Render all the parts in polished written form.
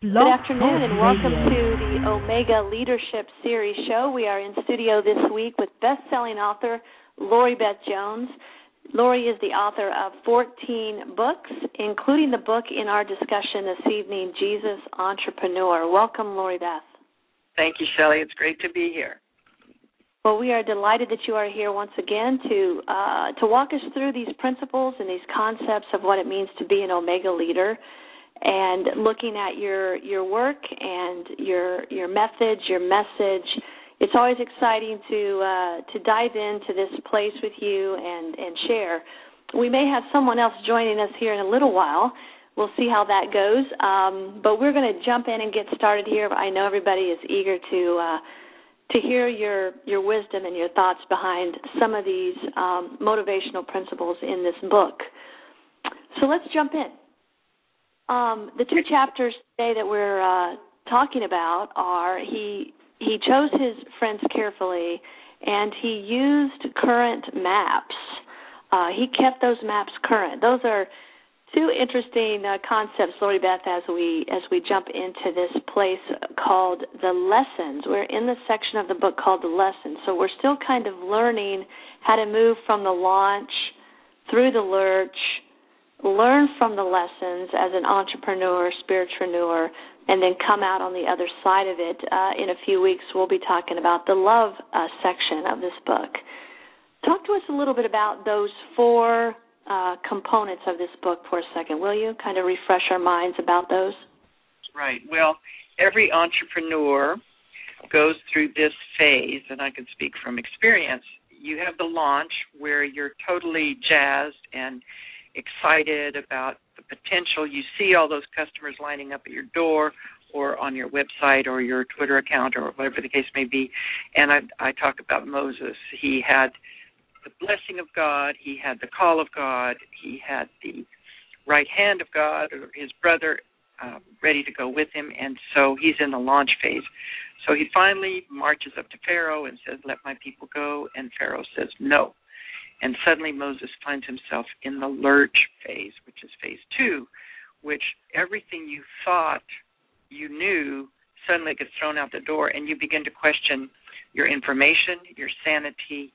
Good afternoon and welcome to the Omega Leadership Series show. We are in studio this week with best-selling author Lori Beth Jones. Lori is the author of 14 books, including the book in our discussion this evening, Jesus Entrepreneur. Welcome, Lori Beth. Thank you, Shelley. It's great to be here. Well, we are delighted that you are here once again to walk us through these principles and these concepts of what it means to be an Omega leader, and looking at your work and your methods, your message. It's always exciting to dive into this place with you and share. We may have someone else joining us here in a little while. We'll see how that goes. But we're going to jump in and get started here. I know everybody is eager to hear your wisdom and your thoughts behind some of these motivational principles in this book. So let's jump in. The two chapters today that we're talking about are he chose his friends carefully, and he used current maps. He kept those maps current. Those are two interesting concepts, Lori Beth, as we jump into this place called the lessons. We're in the section of the book called the lessons, so we're still kind of learning how to move from the launch through the lurch, learn from the lessons as an entrepreneur, spiritpreneur, and then come out on the other side of it. In a few weeks, we'll be talking about the love section of this book. Talk to us a little bit about those four components of this book for a second, will you? Kind of refresh our minds about those. Right. Well, every entrepreneur goes through this phase, and I can speak from experience. You have the launch where you're totally jazzed and excited about the potential. You see all those customers lining up at your door or on your website or your Twitter account or whatever the case may be. And I talk about Moses. He had the blessing of God. He had the call of God. He had the right hand of God, or his brother, ready to go with him. And so he's in the launch phase. So he finally marches up to Pharaoh and says, "Let my people go." And Pharaoh says, "No." And suddenly Moses finds himself in the lurch phase, which is phase 2, which everything you thought you knew suddenly gets thrown out the door, and you begin to question your information, your sanity,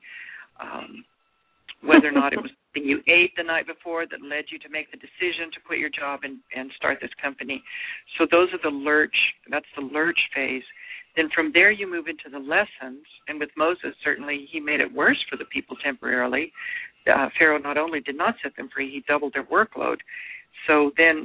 whether or not it was something you ate the night before that led you to make the decision to quit your job and start this company. So those are that's the lurch phase. Then from there you move into the lessons, and with Moses, certainly he made it worse for the people temporarily. Pharaoh not only did not set them free, he doubled their workload. So then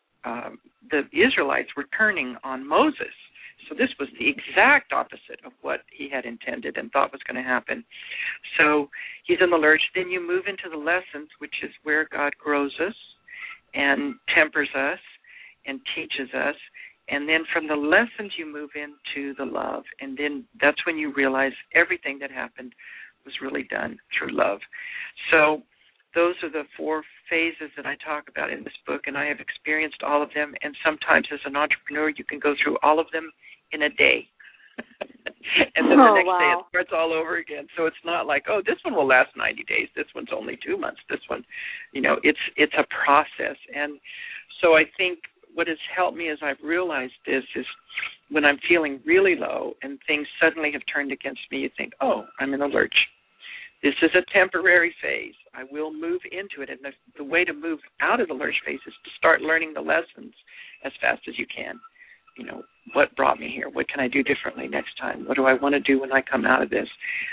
the Israelites were turning on Moses. So this was the exact opposite of what he had intended and thought was going to happen. So he's in the lurch. Then you move into the lessons, which is where God grows us and tempers us and teaches us. And then from the lessons you move into the love, and then that's when you realize everything that happened was really done through love. So those are the four phases that I talk about in this book, and I have experienced all of them, and sometimes as an entrepreneur you can go through all of them in a day. And then the next day it starts all over again. So it's not like, oh, this one will last 90 days, this one's only 2 months, this one, it's a process. And so I think what has helped me as I've realized this is when I'm feeling really low and things suddenly have turned against me, you think, oh, I'm in a lurch. This is a temporary phase. I will move into it. And the way to move out of the lurch phase is to start learning the lessons as fast as you can. What brought me here? What can I do differently next time? What do I want to do when I come out of this?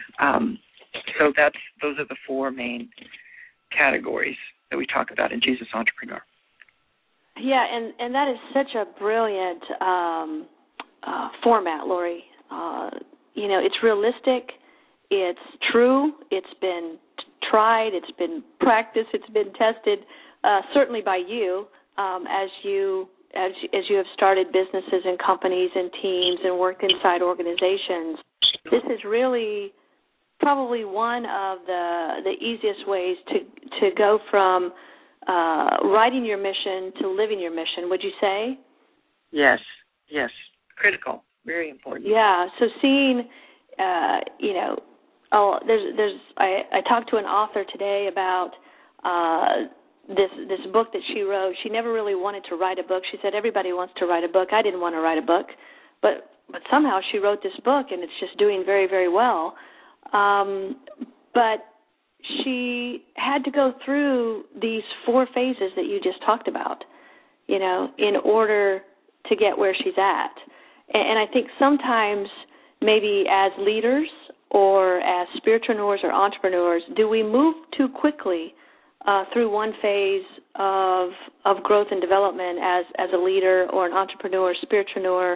So those are the four main categories that we talk about in Jesus Entrepreneur. Yeah, and that is such a brilliant format, Lori. It's realistic, it's true, it's been tried, it's been practiced, it's been tested, certainly by you as you have started businesses and companies and teams and worked inside organizations. This is really probably one of the easiest ways to go from writing your mission to living your mission, would you say? Yes, critical, very important. Yeah, so seeing, I talked to an author today about this book that she wrote. She never really wanted to write a book. She said everybody wants to write a book. I didn't want to write a book, but somehow she wrote this book, and it's just doing very, very well. But she had to go through these 4 phases that you just talked about, in order to get where she's at. And I think sometimes maybe as leaders or as spiritualpreneurs or entrepreneurs, do we move too quickly through one phase of growth and development as a leader or an entrepreneur, spiritualpreneur?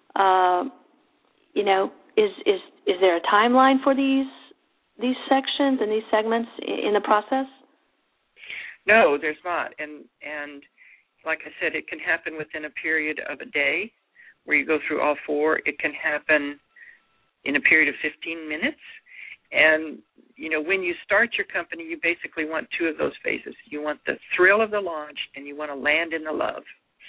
Is there a timeline for these sections and these segments in the process? No, there's not. And like I said, it can happen within a period of a day where you go through all 4. It can happen in a period of 15 minutes. And, when you start your company, you basically want 2 of those phases. You want the thrill of the launch, and you want to land in the love.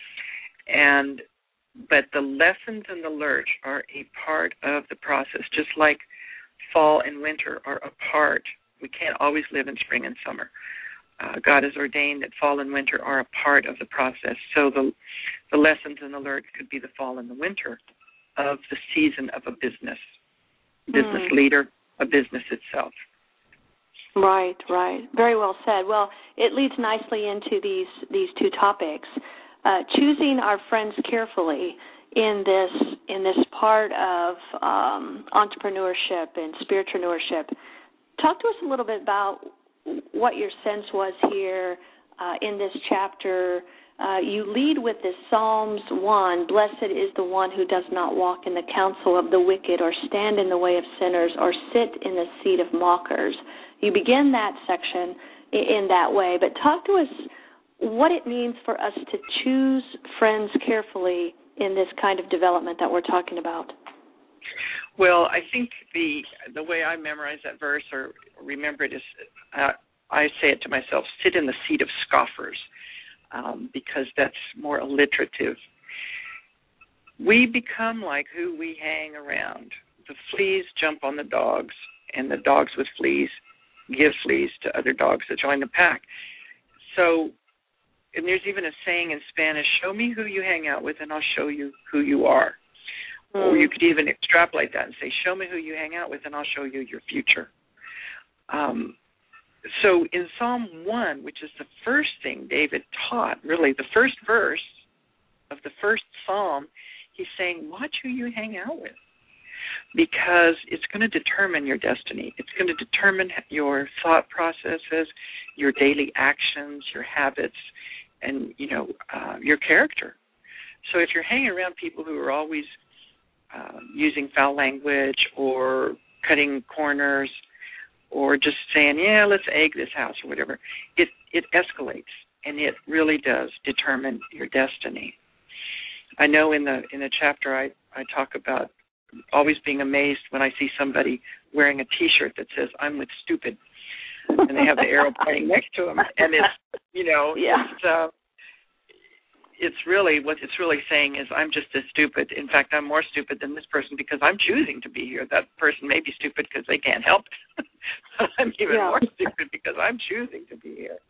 But the lessons and the lurch are a part of the process, just like fall and winter are a part. We can't always live in spring and summer. God has ordained that fall and winter are a part of the process. So the lessons and the lurch could be the fall and the winter of the season of a business leader, a business itself. Right. Very well said. Well, it leads nicely into these 2 topics. Choosing our friends carefully in this part of entrepreneurship and spiritualpreneurship. Talk to us a little bit about what your sense was here in this chapter. You lead with this Psalms 1, blessed is the one who does not walk in the counsel of the wicked or stand in the way of sinners or sit in the seat of mockers. You begin that section in that way, but talk to us what it means for us to choose friends carefully in this kind of development that we're talking about. Well, I think the way I memorize that verse or remember it is I say it to myself, sit in the seat of scoffers, because that's more alliterative. We become like who we hang around. The fleas jump on the dogs, and the dogs with fleas give fleas to other dogs that join the pack. So, and there's even a saying in Spanish, show me who you hang out with and I'll show you who you are. Or you could even extrapolate that and say, show me who you hang out with and I'll show you your future. So in Psalm 1, which is the first thing David taught, really the first verse of the first psalm, he's saying, watch who you hang out with, because it's going to determine your destiny. It's going to determine your thought processes, your daily actions, your habits, and, your character. So if you're hanging around people who are always using foul language or cutting corners or just saying, yeah, let's egg this house or whatever, it escalates, and it really does determine your destiny. I know in the chapter I talk about always being amazed when I see somebody wearing a T-shirt that says, I'm with stupid, and they have the arrow pointing next to them, and it's, yeah. It's really, what it's really saying is I'm just as stupid. In fact, I'm more stupid than this person because I'm choosing to be here. That person may be stupid because they can't help it. I'm even more stupid because I'm choosing to be here.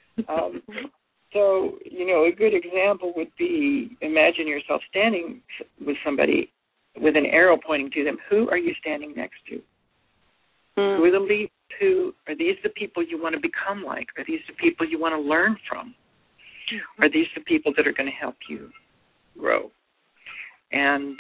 So, a good example would be, imagine yourself standing with somebody with an arrow pointing to them. Who are you standing next to? Who are the leaders? Are these the people you want to become like? Are these the people you want to learn from? Are these the people that are going to help you grow? And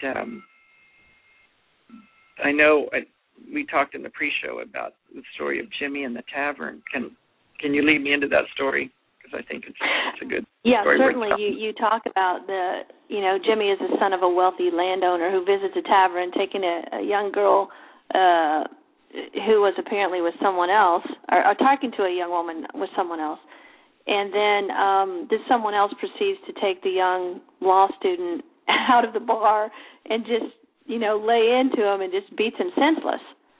I know we talked in the pre-show about the story of Jimmy and the tavern. Can you lead me into that story? Because I think it's a good story. Yeah, certainly. You talk about Jimmy is the son of a wealthy landowner who visits a tavern, taking a young girl who was apparently with someone else, or talking to a young woman with someone else. And then this someone else proceeds to take the young law student out of the bar and just, lay into him and just beats him senseless.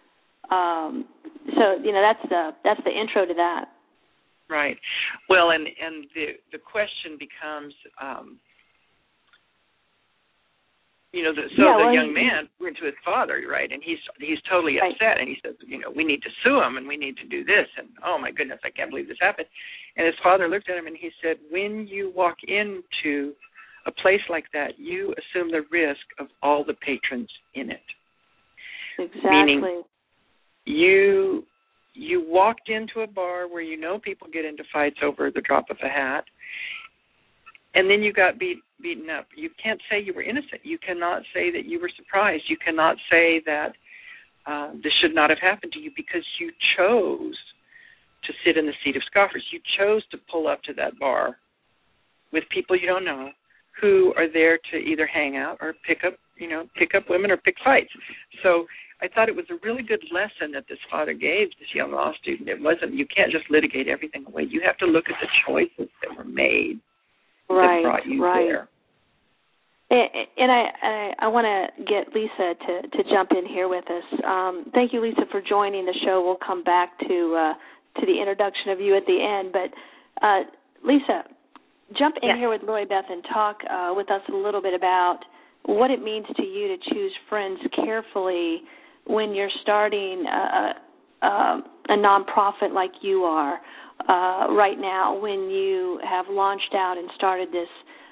So, that's the intro to that. Right. Well, and the question becomes, the young man went to his father, right, and he's totally upset, and he says, we need to sue him, and we need to do this, and oh my goodness, I can't believe this happened. And his father looked at him, and he said, when you walk into a place like that, you assume the risk of all the patrons in it. Exactly. Meaning, you walked into a bar where people get into fights over the drop of a hat, and then you got beaten up. You can't say you were innocent. You cannot say that you were surprised. You cannot say that this should not have happened to you because you chose to sit in the seat of scoffers. You chose to pull up to that bar with people you don't know who are there to either hang out or pick up women or pick fights. So I thought it was a really good lesson that this father gave this young law student. It wasn't, you can't just litigate everything away. You have to look at the choices that were made. That brought you there. And I want to get Lisa to jump in here with us. Thank you, Lisa, for joining the show. We'll come back to the introduction of you at the end. But, Lisa, jump in here with Lori Beth and talk with us a little bit about what it means to you to choose friends carefully when you're starting a nonprofit like you are. Right now, when you have launched out and started this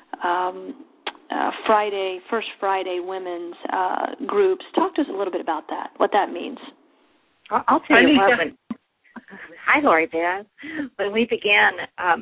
First Friday women's groups. Talk to us a little bit about that, what that means. I'll tell you what. Hi, Lori Beth. When we began,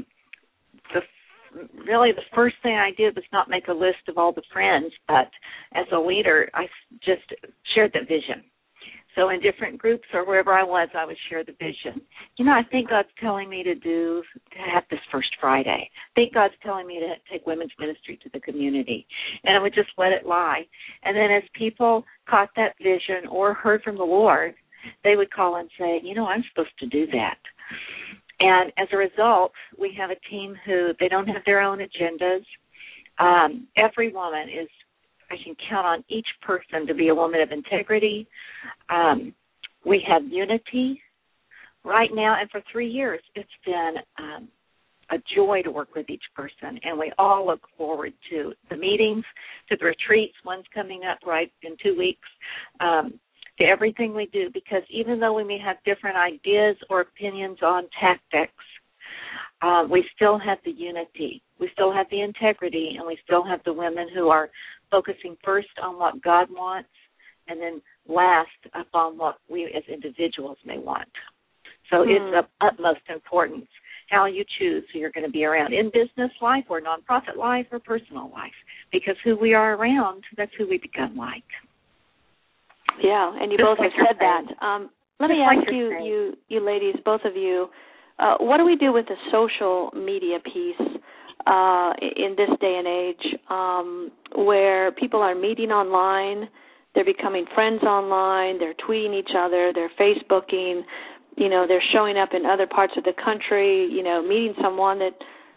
the first thing I did was not make a list of all the friends, but as a leader, I just shared the vision. So in different groups or wherever I would share the vision. I think God's telling me to have this First Friday. I think God's telling me to take women's ministry to the community. And I would just let it lie. And then as people caught that vision or heard from the Lord, they would call and say, I'm supposed to do that. And as a result, we have a team who, they don't have their own agendas. Every woman I can count on each person to be a woman of integrity. We have unity right now, and for 3 years, it's been a joy to work with each person, and we all look forward to the meetings, to the retreats. One's coming up right in 2 weeks, to everything we do, because even though we may have different ideas or opinions on tactics, we still have the unity, we still have the integrity, and we still have the women who are focusing first on what God wants and then last upon what we as individuals may want. So it's of utmost importance how you choose who you're going to be around in business life or nonprofit life or personal life, because who we are around, that's who we become like. Yeah, and you both have said that. Let me ask you ladies, both of you, what do we do with the social media piece in this day and age where people are meeting online, they're becoming friends online, they're tweeting each other, they're Facebooking, they're showing up in other parts of the country, meeting someone that,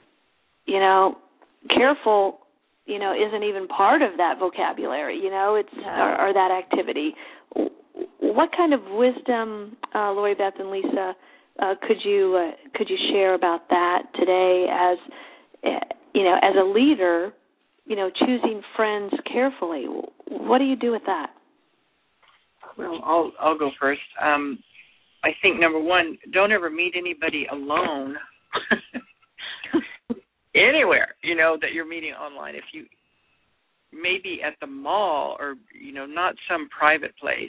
careful, isn't even part of that vocabulary, or that activity. What kind of wisdom, Lori Beth and Lisa, could you share about that today as a leader, choosing friends carefully? What do you do with that? Well, I'll go first. I think, number one, don't ever meet anybody alone anywhere, that you're meeting online. If you maybe at the mall or, not some private place,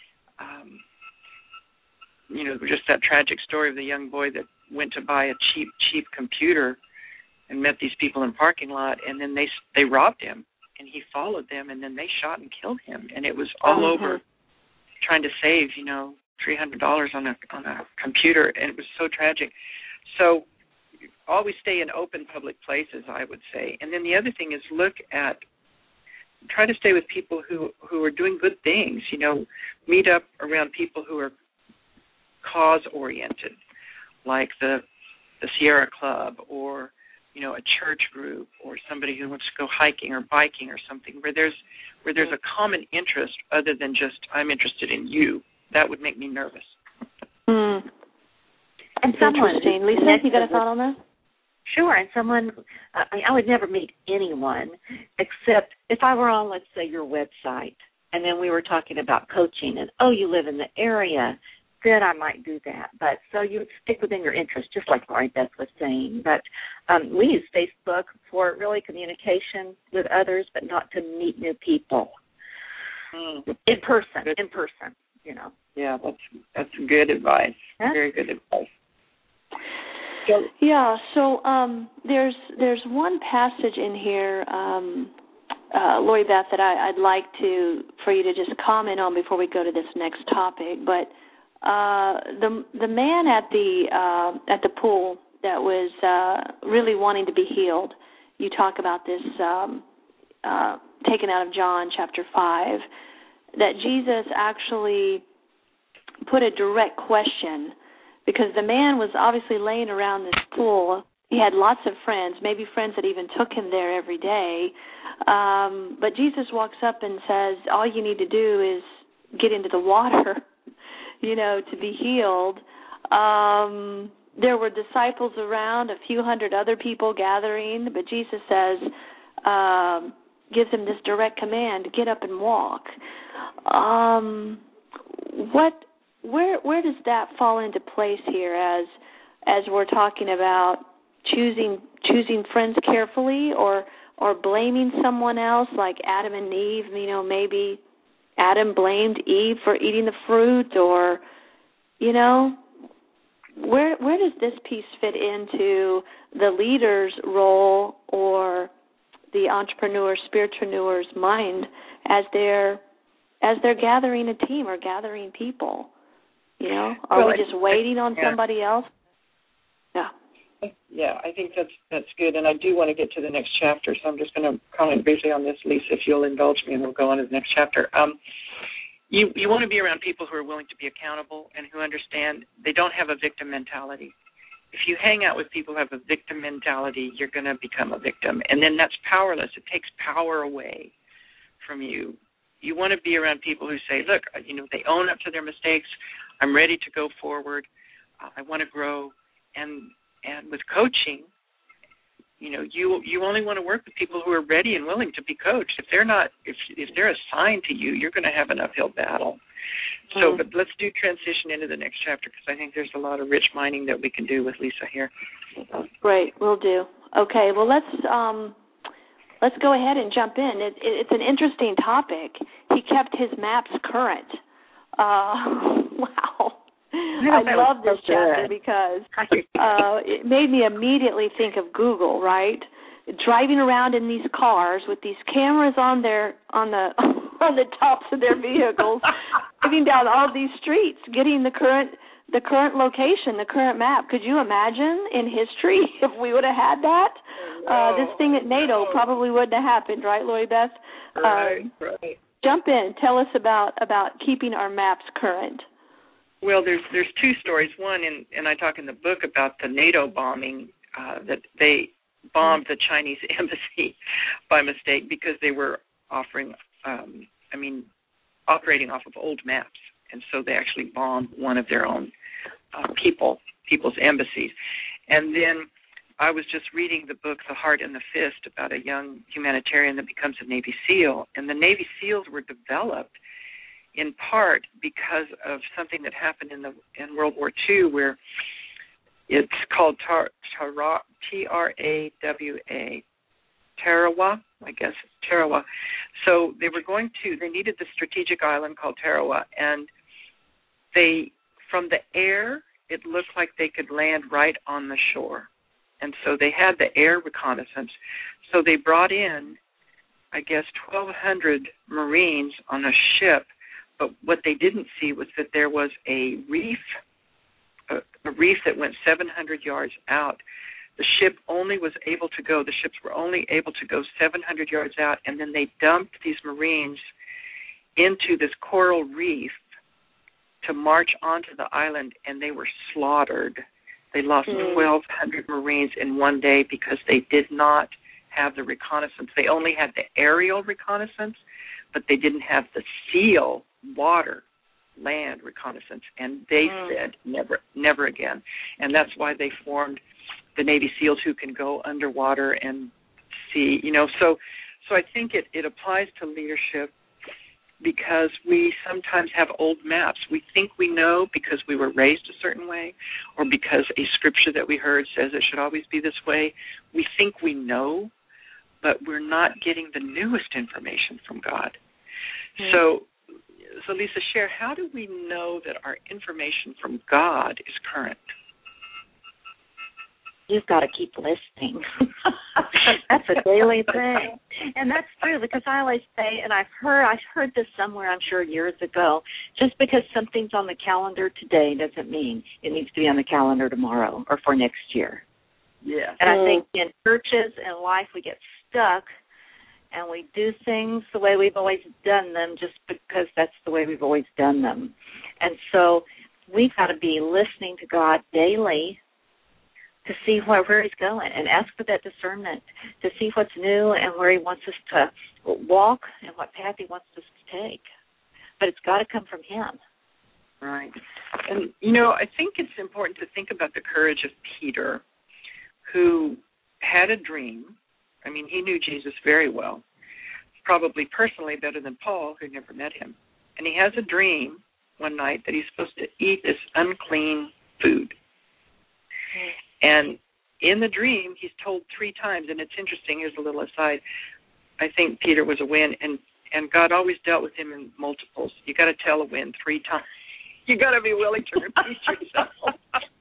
just that tragic story of the young boy that went to buy a cheap computer and met these people in the parking lot, and then they robbed him, and he followed them, and then they shot and killed him, and it was all over trying to save, $300 on a computer, and it was so tragic. So always stay in open public places, I would say. And then the other thing is try to stay with people who are doing good things, meet up around people who are cause-oriented, like the Sierra Club or, a church group or somebody who wants to go hiking or biking or something where there's a common interest other than just I'm interested in you. That would make me nervous. And interesting. Lisa, you got a thought on that? Sure, and someone, I would never meet anyone except if I were on, let's say, your website, and then we were talking about coaching, and, oh, you live in the area, then I might do that. But so you would stick within your interest, just like Lori Beth was saying. But we use Facebook for really communication with others, but not to meet new people in person, you know. Yeah, that's good advice. Huh? Very good advice. So there's one passage in here, Lori Beth, that I'd like for you to just comment on before we go to this next topic. But the man at the pool that was really wanting to be healed, you talk about this taken out of John chapter 5, that Jesus actually put a direct question, because the man was obviously laying around this pool. He had lots of friends, maybe friends that even took him there every day. But Jesus walks up and says, all you need to do is get into the water, to be healed. There were disciples around, a few hundred other people gathering, but Jesus says, gives him this direct command, get up and walk. Where does that fall into place here as we're talking about choosing friends carefully, or blaming someone else like Adam and Eve? Maybe Adam blamed Eve for eating the fruit, or where does this piece fit into the leader's role or the entrepreneur, spiritual's mind as they're gathering a team or gathering people? Are we just waiting on somebody else? Yeah. Yeah, I think that's good, and I do want to get to the next chapter, so I'm just going to comment briefly on this, Lisa, if you'll indulge me, and we'll go on to the next chapter. You want to be around people who are willing to be accountable and who understand they don't have a victim mentality. If you hang out with people who have a victim mentality, you're going to become a victim, and then that's powerless. It takes power away from you. You want to be around people who say, look, they own up to their mistakes. I'm ready to go forward. I want to grow. And with coaching, you only want to work with people who are ready and willing to be coached. If they're not, if they're assigned to you, you're going to have an uphill battle. So, but let's do transition into the next chapter, because I think there's a lot of rich mining that we can do with Lisa here. Great, we'll do. Okay, well let's go ahead and jump in. It's an interesting topic. He kept his maps current. Wow. I love this chapter because it made me immediately think of Google, right? Driving around in these cars with these cameras on the tops of their vehicles, driving down all these streets, getting the current location, the current map. Could you imagine in history if we would have had that? This thing at NATO probably wouldn't have happened, right, Lori Beth? Right. Jump in. Tell us about keeping our maps current. Well, there's two stories. One, and I talk in the book about the NATO bombing, that they bombed the Chinese embassy by mistake because they were operating off of old maps, and so they actually bombed one of their own people's embassies. And then I was just reading the book The Heart and the Fist about a young humanitarian that becomes a Navy SEAL, and the Navy SEALs were developed in part because of something that happened in World War II, where it's called Tarawa, Tarawa, I guess, Tarawa. So they needed the strategic island called Tarawa, and from the air, it looked like they could land right on the shore. And so they had the air reconnaissance. So they brought in, I guess, 1,200 Marines on a ship. But what they didn't see was that there was a reef that went 700 yards out. The ships were only able to go 700 yards out, and then they dumped these Marines into this coral reef to march onto the island, and they were slaughtered. They lost 1,200 Marines in one day because they did not have the reconnaissance. They only had the aerial reconnaissance, but they didn't have the SEAL land reconnaissance, and they said never again. And that's why they formed the Navy SEALs who can go underwater and see, so I think it applies to leadership because we sometimes have old maps. We think we know because we were raised a certain way or because a scripture that we heard says it should always be this way. We think we know, but we're not getting the newest information from God. So Lisa, share, how do we know that our information from God is current? You've got to keep listening. That's a daily thing. And that's true because I always say, and I've heard this somewhere, I'm sure years ago, just because something's on the calendar today doesn't mean it needs to be on the calendar tomorrow or for next year. Yeah. And I think in churches and life we get stuck and we do things the way we've always done them just because that's the way we've always done them. And so we've got to be listening to God daily to see where he's going and ask for that discernment to see what's new and where he wants us to walk and what path he wants us to take. But it's got to come from him. Right. And, I think it's important to think about the courage of Peter, who had a dream. I mean, he knew Jesus very well, probably personally better than Paul, who never met him. And he has a dream one night that he's supposed to eat this unclean food. And in the dream, he's told 3 times, and it's interesting, here's a little aside, I think Peter was a win, and God always dealt with him in multiples. You got to tell a win 3 times. You got to be willing to repeat yourself.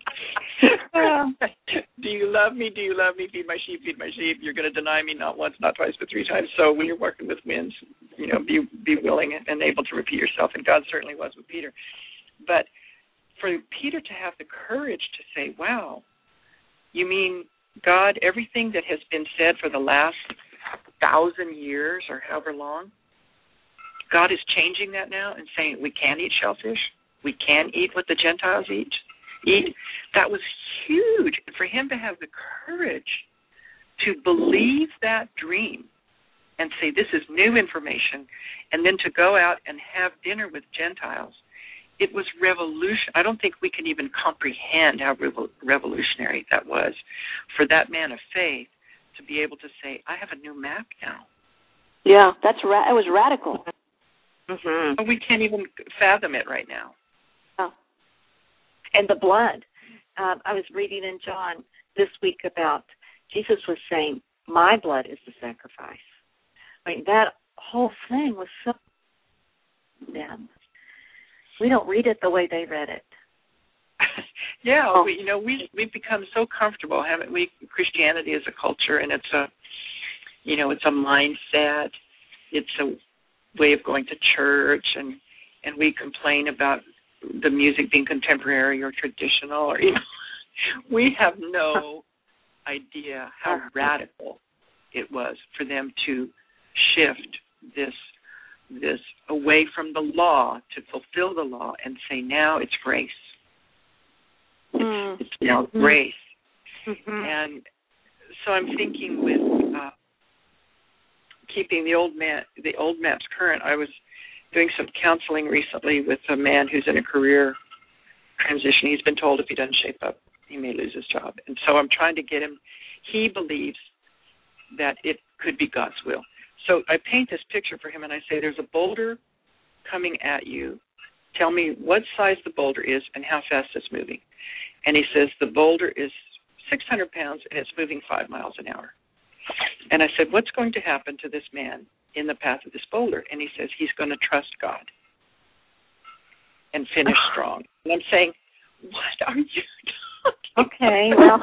Do you love me? Do you love me? Feed my sheep, feed my sheep. You're going to deny me not once, not twice, but 3 times. So when you're working with wins, be willing and able to repeat yourself, and God certainly was with Peter. But for Peter to have the courage to say, wow, you mean, God, everything that has been said for the last 1,000 years or however long, God is changing that now and saying we can eat shellfish, we can eat what the Gentiles eat. That was huge. And for him to have the courage to believe that dream and say this is new information, and then to go out and have dinner with Gentiles, it was revolution. I don't think we can even comprehend how revolutionary that was for that man of faith to be able to say, I have a new map now. Yeah, it was radical. Mm-hmm. We can't even fathom it right now. Oh. And the blood. I was reading in John this week about Jesus was saying, my blood is the sacrifice. I mean, that whole thing was so them. We don't read it the way they read it. Yeah, we've become so comfortable, haven't we? Christianity is a culture, and it's a mindset. It's a way of going to church, and we complain about the music being contemporary or traditional, or we have no idea how radical it was for them to shift this away from the law to fulfill the law and say now it's grace. It's now grace. Mm-hmm. And so I'm thinking with keeping the old maps current. I was doing some counseling recently with a man who's in a career transition. He's been told if he doesn't shape up, he may lose his job. And so I'm trying to get him. He believes that it could be God's will. So I paint this picture for him, and I say, there's a boulder coming at you. Tell me what size the boulder is and how fast it's moving. And he says the boulder is 600 pounds, and it's moving 5 miles an hour. And I said, what's going to happen to this man in the path of this boulder? And he says he's going to trust God and finish strong. And I'm saying, what are you talking Okay, well.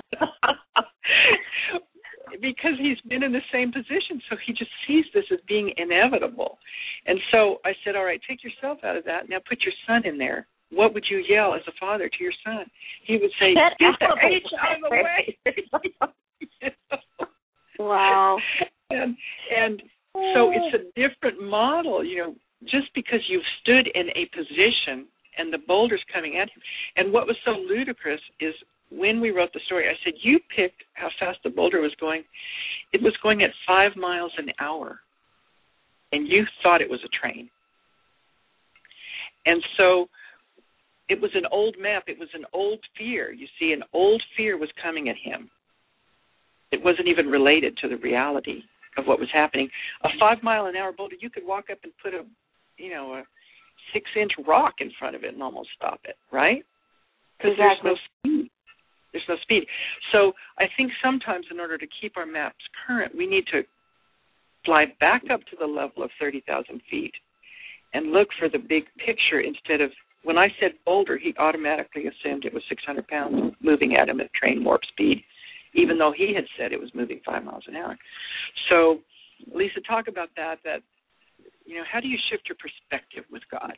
Because he's been in the same position, so he just sees this as being inevitable. And so I said, all right, take yourself out of that. Now put your son in there. What would you yell as a father to your son? He would say, get the H out of the way. Wow. And so it's a different model, just because you've stood in a position and the boulder's coming at him. And what was so ludicrous is when we wrote the story, I said, you picked how fast the boulder was going. It was going at 5 miles an hour, and you thought it was a train. And so it was an old map. It was an old fear. You see, an old fear was coming at him. It wasn't even related to the reality of what was happening. A 5-mile-an-hour boulder, you could walk up and put a 6-inch rock in front of it and almost stop it, right? Because there's no speed. There's no speed. So I think sometimes in order to keep our maps current, we need to fly back up to the level of 30,000 feet and look for the big picture instead of, when I said boulder, he automatically assumed it was 600 pounds moving at him at train warp speed, even though he had said it was moving 5 miles an hour. So, Lisa, talk about that, how do you shift your perspective with God?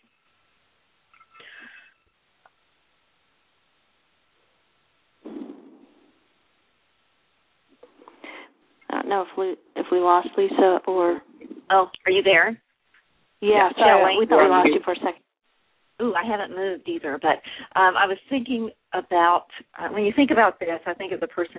I don't know if we lost Lisa or... Oh, are you there? Yeah, sorry, we thought we lost you for a second. Ooh, I haven't moved either, but I was thinking about, when you think about this, I think of the person.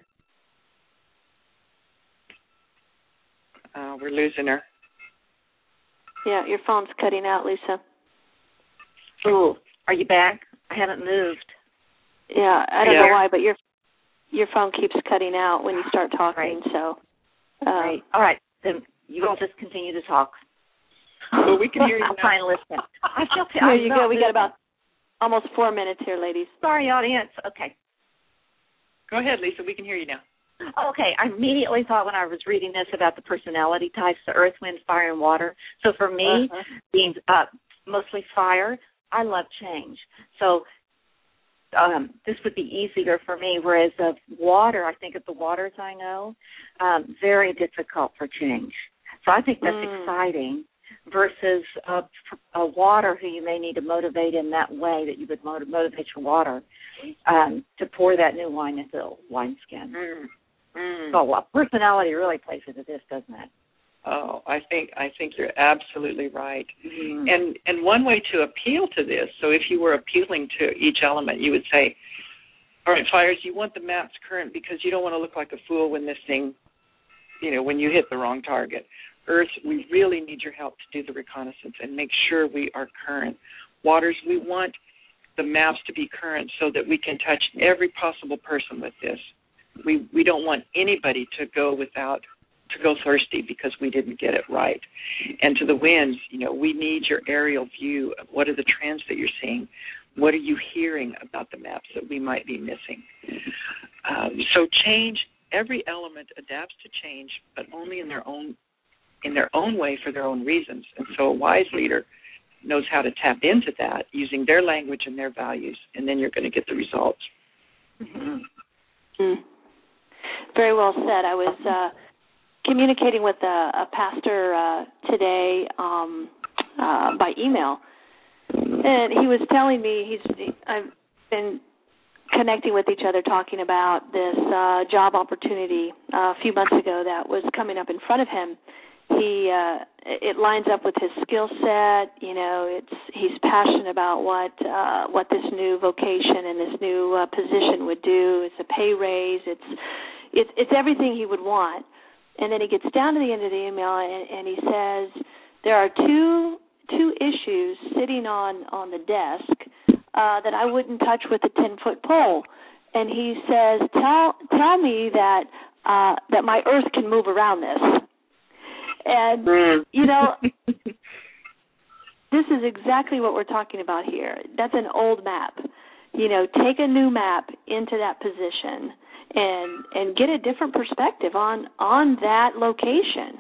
We're losing her. Yeah, your phone's cutting out, Lisa. Ooh, are you back? I haven't moved. Yeah, I don't know why, but your phone keeps cutting out when you start talking, right. So. Right. All right, then you all just continue to talk. Well, we can hear you I'm now. trying to listen. Here you go. We got about almost 4 minutes here, ladies. Sorry, audience. Okay. Go ahead, Lisa. We can hear you now. Okay. I immediately thought when I was reading this about the personality types, the earth, wind, fire, and water. So for me, being mostly fire, I love change. So this would be easier for me, whereas of water, I think of the waters I know, very difficult for change. So I think that's exciting versus a water who you may need to motivate in that way that you would motivate your water to pour that new wine into the wineskin. So personality really plays into this, doesn't it? Oh, I think you're absolutely right. And one way to appeal to this, so if you were appealing to each element, you would say, all right, fires, you want the maps current because you don't want to look like a fool when this thing, when you hit the wrong target. Earth, we really need your help to do the reconnaissance and make sure we are current. Waters, we want the maps to be current so that we can touch every possible person with this. We don't want anybody to go thirsty because we didn't get it right. And to the winds, we need your aerial view of what are the trends that you're seeing. What are you hearing about the maps that we might be missing? So change, every element adapts to change, but only in their own way for their own reasons. And so a wise leader knows how to tap into that using their language and their values, and then you're going to get the results. Very well said. I was communicating with a pastor today by email, and he was telling me I've been connecting with each other talking about this job opportunity a few months ago that was coming up in front of him. It lines up with his skill set. He's passionate about what this new vocation and this new position would do. It's a pay raise. It's everything he would want. And then he gets down to the end of the email and he says there are two issues sitting on the desk that I wouldn't touch with a 10-foot pole. And he says, tell me that my earth can move around this. And, this is exactly what we're talking about here. That's an old map. Take a new map into that position and get a different perspective on that location.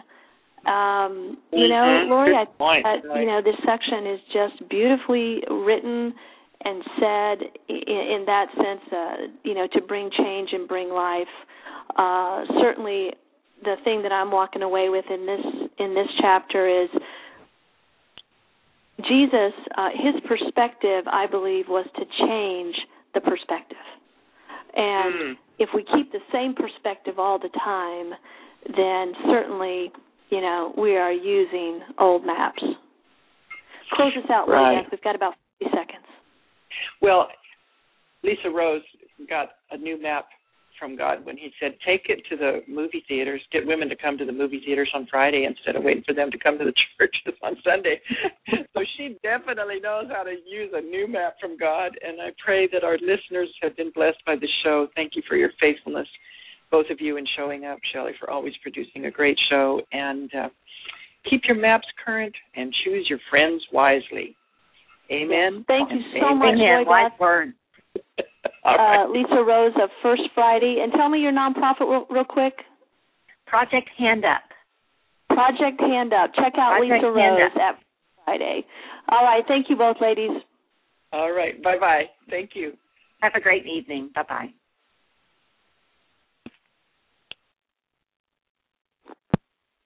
Lori, I think this section is just beautifully written and said in that sense, to bring change and bring life. Certainly, the thing that I'm walking away with in this chapter is Jesus. His perspective, I believe, was to change the perspective. And if we keep the same perspective all the time, then certainly, we are using old maps. Close us out, Lisa. We've got about 50 seconds. Well, Lisa Rose got a new map from God when he said, take it to the movie theaters, get women to come to the movie theaters on Friday instead of waiting for them to come to the churches on Sunday. So she definitely knows how to use a new map from God, and I pray that our listeners have been blessed by the show. Thank you for your faithfulness, both of you, in showing up, Shelley, for always producing a great show, and keep your maps current and choose your friends wisely. Amen. Thank you so much, Wise word. Right. Lisa Rose of First Friday. And tell me your nonprofit real quick. Project Hand Up. Project Hand Up. Check out Project Lisa Rose at Friday. All right. Thank you both, ladies. All right. Bye-bye. Thank you. Have a great evening. Bye-bye.